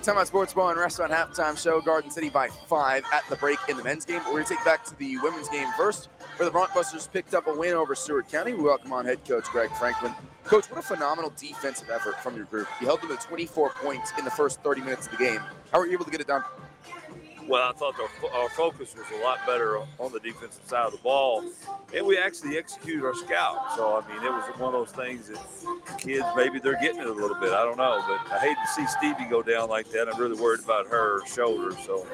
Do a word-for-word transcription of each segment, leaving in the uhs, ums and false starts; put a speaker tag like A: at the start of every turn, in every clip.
A: Timeout Sports Bar and Restaurant halftime show. Garden City by five at the break in the men's game. We're going to take back to the women's game first, where the Broncbusters picked up a win over Stewart County. We welcome on head coach Greg Franklin. Coach, what a phenomenal defensive effort from your group. You held them to twenty-four points in the first thirty minutes of the game. How were you able to get it done?
B: Well, I thought our, our focus was a lot better on the defensive side of the ball, and we actually executed our scout. So, I mean, it was one of those things that kids, maybe they're getting it a little bit. I don't know, but I hate to see Stevie go down like that. I'm really worried about her shoulder. So,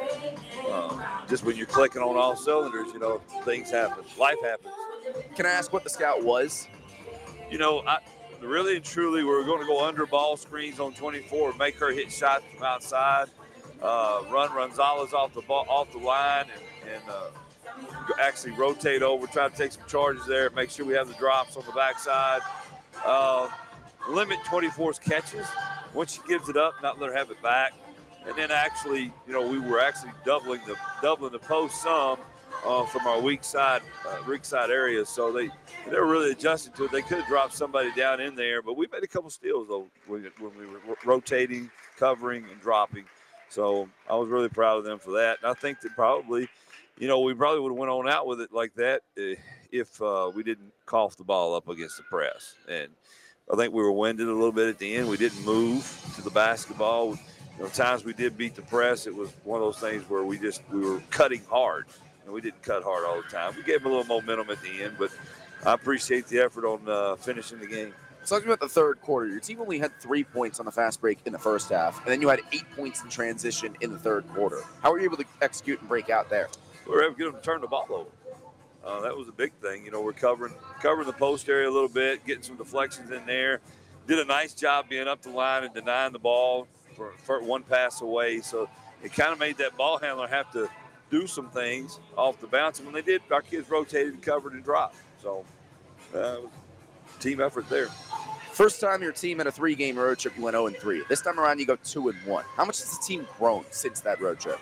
B: um, just when you're clicking on all cylinders, you know, things happen. Life happens.
A: Can I ask what the scout was?
B: You know, I really and truly, we're going to go under ball screens on twenty-four, make her hit shots from outside. Uh, run Gonzalez off the ball, off the line, and, and uh, actually rotate over, try to take some charges there, make sure we have the drops on the backside. Uh, limit twenty-four's catches. Once she gives it up, not let her have it back. And then actually, you know, we were actually doubling the doubling the post some uh, from our weak side, uh, weak side areas. So they they were really adjusting to it. They could have dropped somebody down in there, but we made a couple steals though when we were rotating, covering, and dropping. So I was really proud of them for that. And I think that probably, you know, we probably would have went on out with it like that if uh, we didn't cough the ball up against the press. And I think we were winded a little bit at the end. We didn't move to the basketball. You know, times we did beat the press, it was one of those things where we just we were cutting hard. And we didn't cut hard all the time. We gave them a little momentum at the end, but I appreciate the effort on uh, finishing the game.
A: Talking about the third quarter, your team only had three points on the fast break in the first half, and then you had eight points in transition in the third quarter. How were you able to execute and break out there?
B: We were able to get them to turn the ball over. Uh, that was a big thing. You know, we're covering covering the post area a little bit, getting some deflections in there. Did a nice job being up the line and denying the ball for, for one pass away. So it kind of made that ball handler have to do some things off the bounce. And when they did, our kids rotated and covered and dropped. So uh, team effort there.
A: First time your team had a three-game road trip, you went oh and three. This time around, you go two and one. How much has the team grown since that road trip?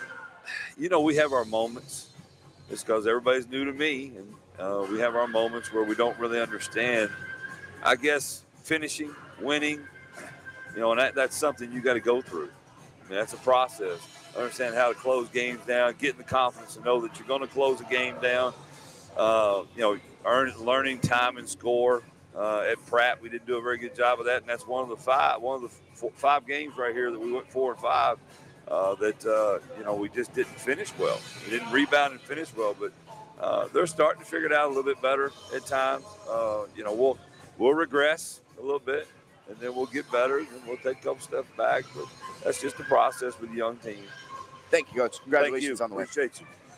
B: You know, we have our moments. It's because everybody's new to me, and uh, we have our moments where we don't really understand. I guess finishing, winning, you know, and that, that's something you got to go through. I mean, that's a process. Understand how to close games down, getting the confidence to know that you're going to close a game down. Uh, you know, earn, learning time and score. Uh, at Pratt, we didn't do a very good job of that, and that's one of the five, one of the four, five games right here that we went four and five. Uh, that uh, you know we just didn't finish well. We didn't rebound and finish well, but uh, they're starting to figure it out a little bit better at times. Uh, you know, we'll we'll regress a little bit, and then we'll get better, and then we'll take a couple steps back. But that's just the process with a young team.
A: Thank you, Coach. Congratulations
B: Thank you.
A: on the win.
B: Appreciate you.